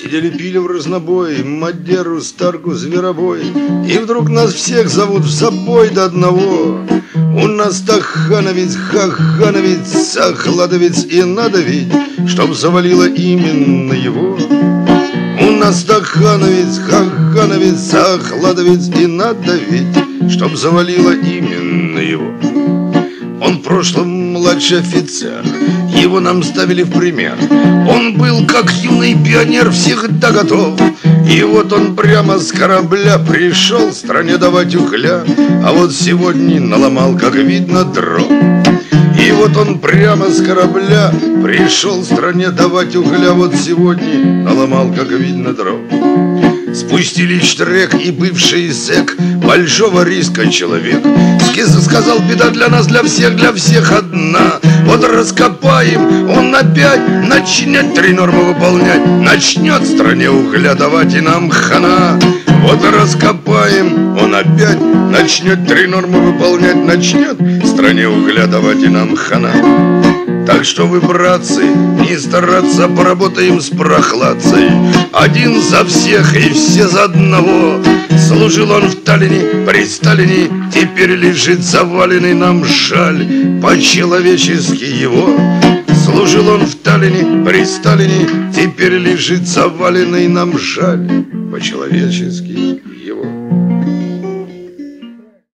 Сидели, пили в разнобой Мадеру, Старку, Зверобой. И вдруг нас всех зовут в забой до одного. У нас Тахановец, Хахановец, Охладовец, и надо ведь, чтоб завалило именно его. У нас Тахановец, Хахановец, Охладовец, и надо ведь, чтоб завалило именно его. Он в прошлом младший офицер, его нам ставили в пример. Он был как юный пионер, всегда готов. И вот он прямо с корабля пришел стране давать угля, а вот сегодня наломал, как видно, дров. И вот он прямо с корабля пришел стране давать угля, вот сегодня наломал, как видно, дров. Спустили штрек и бывший зэк, большого риска человек. Сказал, беда для нас, для всех одна. Вот раскопаем, он опять начнет 3 нормы выполнять, начнет стране угля давать, и нам хана. Вот раскопаем, он опять начнет 3 нормы выполнять, начнет стране угля давать, и нам хана. Так что вы, братцы, не стараться, поработаем с прохладцей. Один за всех и все за одного. Служил он в Таллине, при Сталине, теперь лежит заваленный, нам жаль по-человечески его. Служил он в Таллине, при Сталине, теперь лежит заваленный, нам жаль по-человечески его.